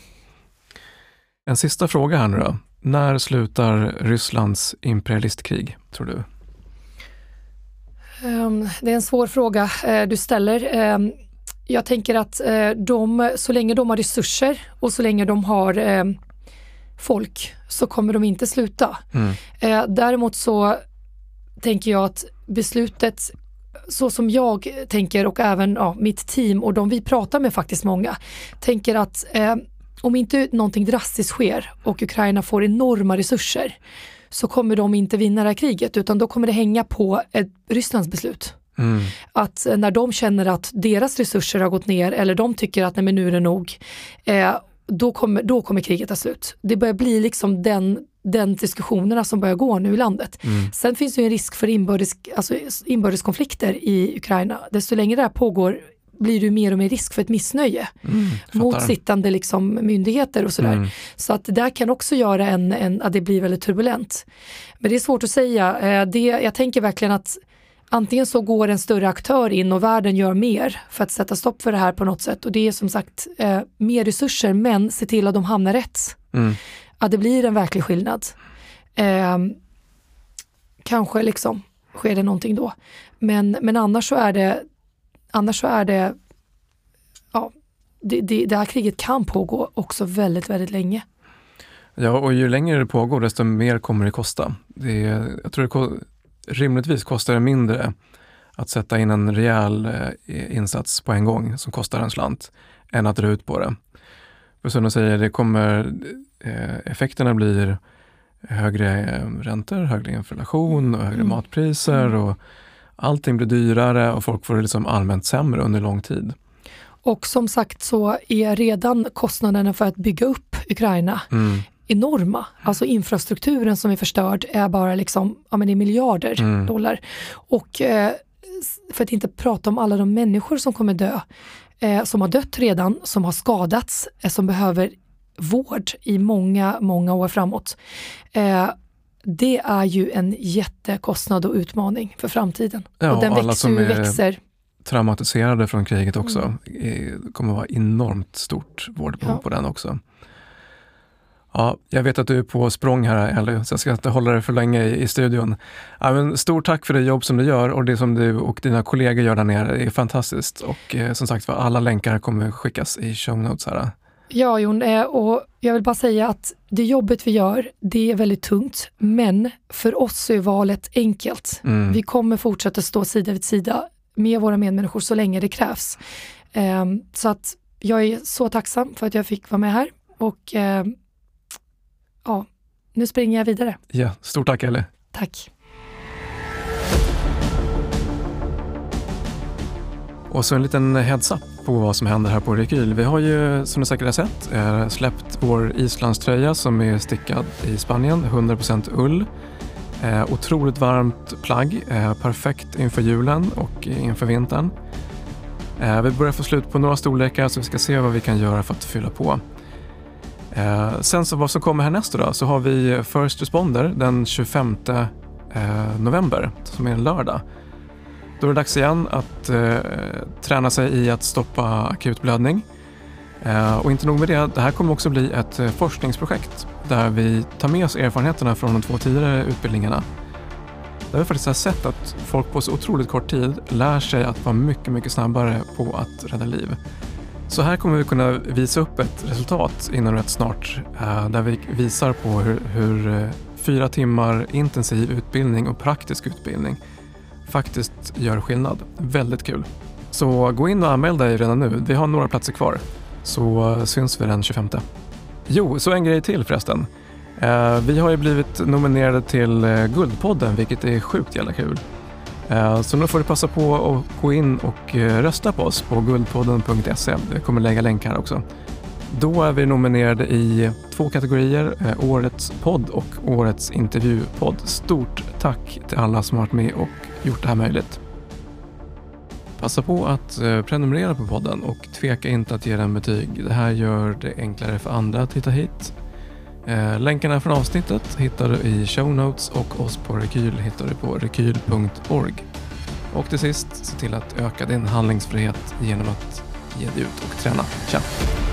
En sista fråga här nu då. När slutar Rysslands imperialistkrig, tror du?
Um, det är en svår fråga uh, du ställer. Um, jag tänker att uh, de, så länge de har resurser och så länge de har um, folk så kommer de inte sluta. Mm. Uh, däremot så tänker jag att beslutet, så som jag tänker och även ja, mitt team och de vi pratar med, faktiskt många, tänker att uh, om inte någonting drastiskt sker och Ukraina får enorma resurser, så kommer de inte vinna det här kriget, utan då kommer det hänga på ett Rysslands beslut. Mm. Att när de känner att deras resurser har gått ner, eller de tycker att nej, men nu är det nog, eh, då, kommer, då kommer kriget ta slut. Det börjar bli liksom den, den diskussionerna som börjar gå nu i landet. Mm. Sen finns det ju en risk för inbördes, alltså inbördeskonflikter i Ukraina. Desto längre det här pågår blir det mer och mer risk för ett missnöje mm, mot sittande liksom myndigheter och sådär. Mm. Så att det där kan också göra en, en, att det blir väldigt turbulent. Men det är svårt att säga. Det, jag tänker verkligen att antingen så går en större aktör in och världen gör mer för att sätta stopp för det här på något sätt. Och det är som sagt eh, mer resurser, men se till att de hamnar rätt. Mm. Att det blir en verklig skillnad. Eh, kanske liksom sker det någonting då. Men, men annars så är det annars så är det ja, det, det, det här kriget kan pågå också väldigt, väldigt länge.
Ja, och ju längre det pågår desto mer kommer det kosta. Det är, jag tror det ko- rimligtvis kostar det mindre att sätta in en rejäl eh, insats på en gång som kostar en slant än att dra ut på det. För som de säger, det kommer, eh, effekterna blir högre eh, räntor, högre inflation och högre mm. matpriser
mm.
och allting blir dyrare och folk får det liksom allmänt sämre under lång tid.
Och som sagt så är redan kostnaderna för att bygga upp Ukraina mm. enorma. Alltså infrastrukturen som är förstörd är bara liksom, ja men det är miljarder mm. dollar. Och eh, för att inte prata om alla de människor som kommer dö, eh, som har dött redan, som har skadats, eh, som behöver vård i många, många år framåt. Eh, det är ju en jättekostnad och utmaning för framtiden.
Ja,
och den
alla
växer
som
och
är
växer.
traumatiserade från kriget också.
Mm.
Det kommer vara enormt stort vårdbehov
Ja.
på den också. Ja, jag vet att du är på språng här, Ellie, så jag ska inte hålla dig för länge i, i studion. Ja, men stort tack för det jobb som du gör och det som du och dina kollegor gör där nere. Det är fantastiskt. Och eh, som sagt, alla länkar kommer skickas i show notes här.
Ja, Jon, eh, och jag vill bara säga att det jobbet vi gör, det är väldigt tungt. Men för oss är valet enkelt. Mm. Vi kommer fortsätta stå sida vid sida med våra medmänniskor så länge det krävs. Eh, så att jag är så tacksam för att jag fick vara med här. Och eh, ja, nu springer jag vidare.
Ja, stort tack Ellie.
Tack.
Och så en liten heads up på vad som händer här på Rekyl. Vi har ju, som du säkert har sett, eh, släppt vår islandströja som är stickad i Spanien, hundra procent ull. Eh, otroligt varmt plagg, eh, perfekt inför julen och inför vintern. Eh, vi börjar få slut på några storlekar så vi ska se vad vi kan göra för att fylla på. Eh, sen så vad som kommer härnäst då, så har vi First Responder den tjugofemte eh, november som är en lördag. Då är det dags igen att eh, träna sig i att stoppa akutblödning. Eh, och inte nog med det, det här kommer också bli ett eh, forskningsprojekt där vi tar med oss erfarenheterna från de två tidigare utbildningarna. Där vi faktiskt har sett att folk på så otroligt kort tid lär sig att vara mycket, mycket snabbare på att rädda liv. Så här kommer vi kunna visa upp ett resultat inom rätt snart eh, där vi visar på hur, hur eh, fyra timmar intensiv utbildning och praktisk utbildning faktiskt gör skillnad. Väldigt kul. Så gå in och anmäl dig redan nu. Vi har några platser kvar. Så syns vi den tjugofemte. Jo, så en grej till förresten. Eh, vi har ju blivit nominerade till eh, Guldpodden, vilket är sjukt jävla kul. Eh, så nu får du passa på att gå in och eh, rösta på oss på guldpodden punkt se. Jag kommer lägga länkar också. Då är vi nominerade i två kategorier, eh, årets podd och årets intervjupodd. Stort tack till alla som har varit med och gjort det här möjligt. Passa på att eh, prenumerera på podden och tveka inte att ge den betyg. Det här gör det enklare för andra att hitta hit. Eh, länkarna från avsnittet hittar du i show notes och oss på Rekyl hittar du på rekyl punkt org. Och till sist, se till att öka din handlingsfrihet genom att ge dig ut och träna. Tja!